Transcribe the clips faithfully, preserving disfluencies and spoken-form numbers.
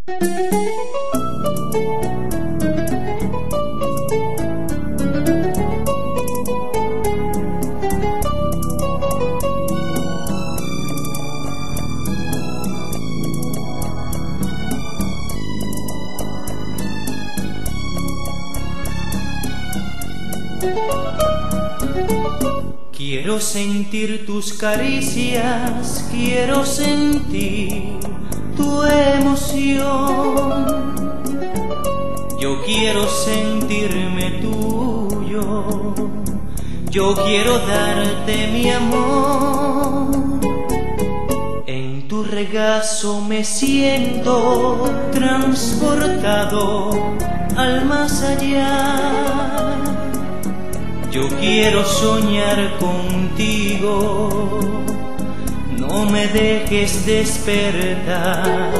Quiero sentir tus caricias, quiero sentir tu emoción. Yo quiero sentirme tuyo, yo quiero darte mi amor. En tu regazo me siento transportado al más allá. Yo quiero soñar contigo, no me dejes despertar.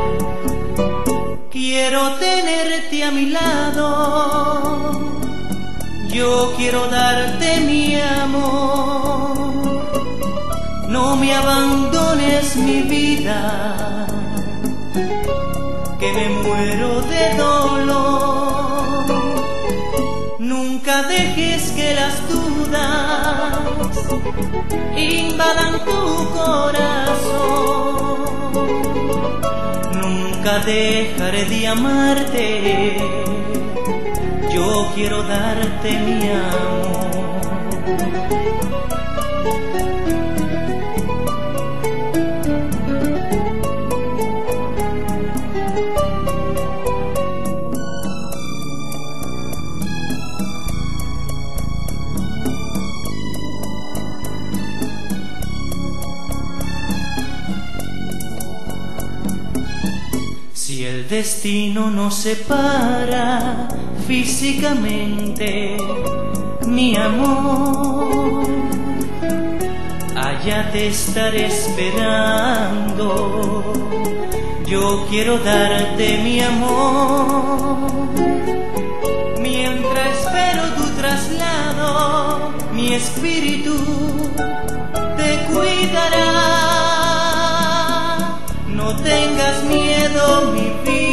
Quiero tenerte a mi lado, yo quiero darte mi amor. No me abandones, mi vida, que me muero de dolor. Nunca dejes que las dudas invadan tu corazón. Nunca dejaré de amarte, yo quiero darte mi amor. Si el destino nos separa físicamente, mi amor, allá te estaré esperando. Yo quiero darte mi amor. Mientras espero tu traslado, mi espíritu te cuidará. No tengas miedo, mi vida,